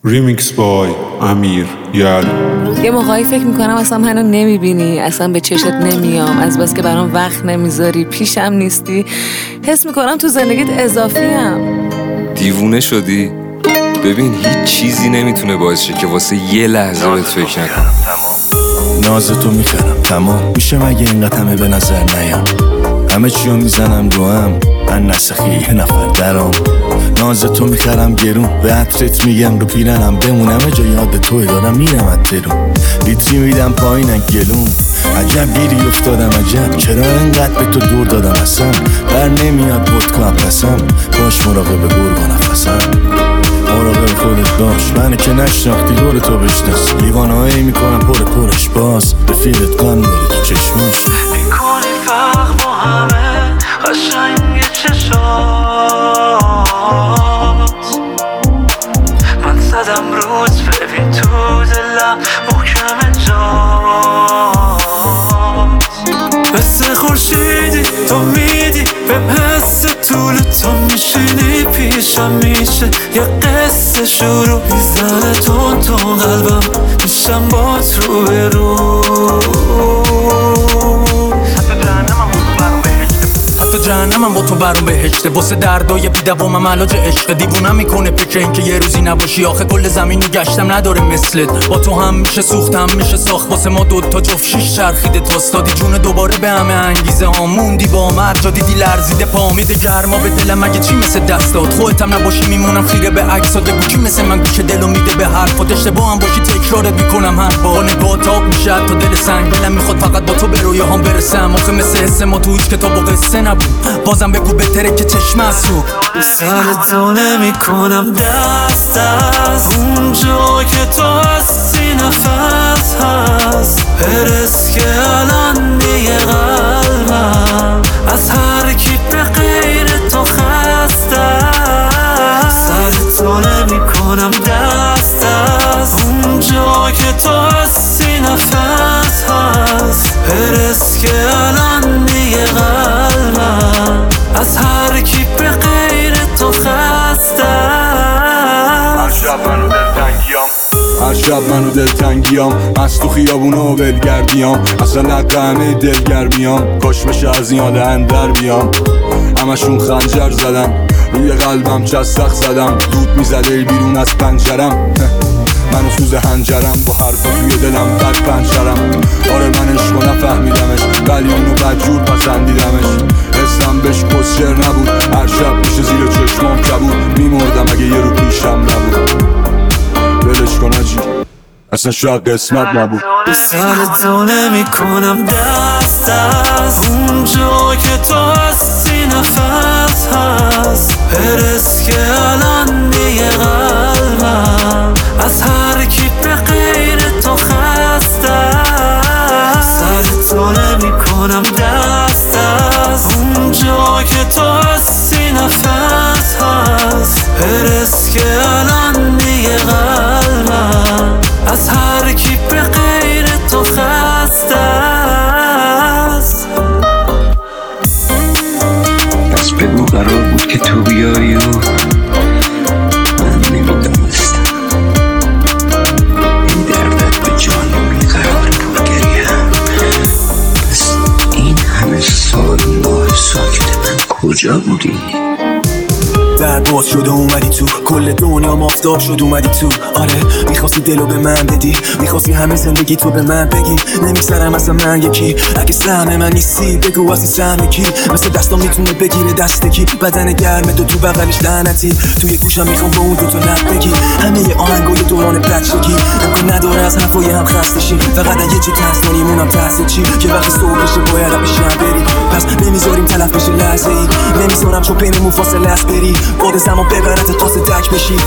ریمیکس بای امیر یال. یه موقعی فکر میکنم اصلا منو نمیبینی، اصلا به چشت نمیام، از بس که برام وقت نمیذاری، پیشم نیستی. حس میکنم تو زندگیت اضافیم. دیوونه شدی؟ ببین هیچ چیزی نمیتونه باعث شه که واسه یه لحظه بهت فکر نکنم. نازتو میخرم تمام میشه مگه اینقدر همه به نظر نیام، همه چیو میزنم دوام، من نسخی یه نفر درام. نازتو میخرم گرون، به عطرت میگم رو پیرنم بمونم، جا یاد توی دارم میرم اترون، لیتری میدم پایینم گلون. عجب گیری افتادم عجب، چرا انقدر به تو دور دادم اصلا، بر نمیاد ودکا پسم، باش مراقب گرگ و نفسم، مراقب خودت باش، منو که نشناختی دور تو بشناس، لیوانهایی میکنم پرش باز، رفیقت قم داری تو چشماش، میکنی فرق با همه قشنگ چشات، من زدم روز ببین تو دلم محکم جات، مثل خورشیدی تو میدی بهم حس طول تو میشینی پیشم، میشه یه قصه شروع میزنه تون قلبم، میشم بات رو به رو، جهنمم با تو برام بهشته، واسه دردای بی‌دوامم علاج عشق، دیوونم میکنه فکر این که یه روزی نباشی، آخه کل زمین رو گشتم نداره مثلت، با تو هم میشه سوختم میشه ساخت، واسه ما دوتا جفت شیش چرخیده تاستادی جون دوباره به همه انگیزه ها، موندی با مرجا دیدی لرزیده پا، میده گرما به دلم مگه چی مثل دستات، خودتم نباشی میمونم خیره به عکسات، بگو کی مثل من گوش دلو میده به حرفات، اشتباه هم باشی تکرارت میکنم هر بار، نگاه تاب میشه تا دل سنگ، دلم میخواد فقط با تو به رویاهام برسم، آخه مثل حس ما تو هیچ کتاب و قصه نبود، بازم بگو بهتره که چشم اسو سرتو نمی کنم دست از اونجا که تو هستی، نفس هست برس که الان دیگه قلبم از هر کی به غیر تو خسته، سرتو نمی کنم دست از اونجا که تو هستی، نفس هست برس که الان دیگه قلبم از هر کی به غیر تو خسته، هر شب منو دلتنگیام، از تو خیابونا و بلگردیام، اصلا لقه همه دلگرمیام، کاش بشه از این حال اندر بیام، همشون خنجر زدم روی قلبم چستخ زدم، دود میزده بیرون از پنجرم، منو سوز هنجرم با حرفا توی دلم بد پنجرم، آره من عشقو نفهمیدمش ولی اونو بدجور پسندیدمش، حسم بهش کسشر نبود، هر شب میشه زیر چشمام کبود، میمردم اگه یه رو پیشم نبود، ولش کن آجی اصلا شاید قسمت نبود. سرتو نمی کنم دست از اونجا که تو هستی، نفس هست برس که الان دیگه قلبم از هر کی به غیر تو خسته، سرتو نمی کنم دست از اونجا که تو هستی، نفس هست برس که الان دیگه قلبم از هر کی به غیر تو خسته است. پس بگو قرار بود که تو بیایی و من نمیدانستم این دردت به جانم قرار پرگریم، پس این همه سال ماه ساکت من کجا بودی؟ در باز شده اومدی تو، کل دنیا مافتاب شد اومدی تو، آره میخواستی دلو به من بدی، میخواستی همه زندگی تو به من بگی، نمیگذرم اصلا من یکی، اگه سهم من نیستی بگو اصلا سهم کی، مثل دستام میتونه بگیره دست کی، بدن گرمه تو بغلش لعنتی، توی گوشم میخوام با اون دوتا لب بگی، همه آهنگای دوران بچگی، امکان نداره از حرفای هم خسته شی، فقط یه چی تحصیل مونم تحصیل چی، که وقتی صبح بشه باید پیشم بری، پس نمیذاریم تلف بشه لحظه ای، نمیذارم چون بینمون فاصله است بری، باد زمان ببرت قاصد دک بشی.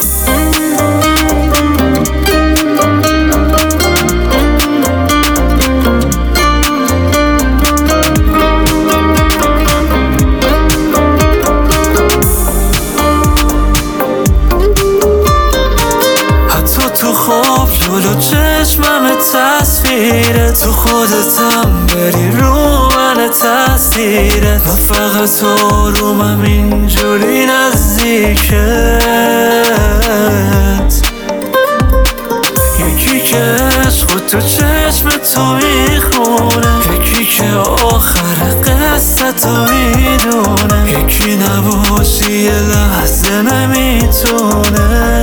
حتی تو خواب جلو چشمم تصویره، تو خودتم بری رو من تاثیرت، من فقط آرومم اینجوری نزدیکت، تو چشم تو میخونه، یکی که آخر قصه تو میدونه، یکی نباشی یه لحظه نمیتونه.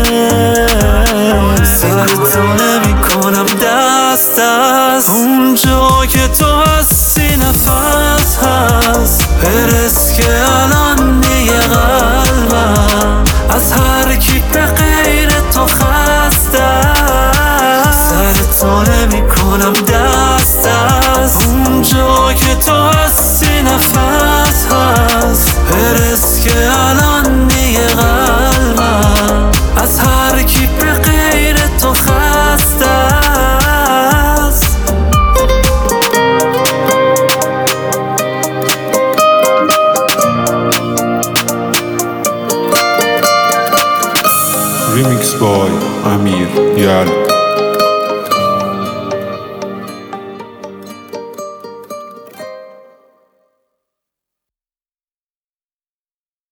سرتو نمیکنم دست از اونجا که تو هستی، نفس هست برس که الان دیگه قلبم از هر کی به غیر تو خسته. سرتو نمیکنم دست از اونجا که تو هستی، نفس هست برس که الان دیگه قلبم از هر کی به غیر تو خسته است. Remix by Amir Yal.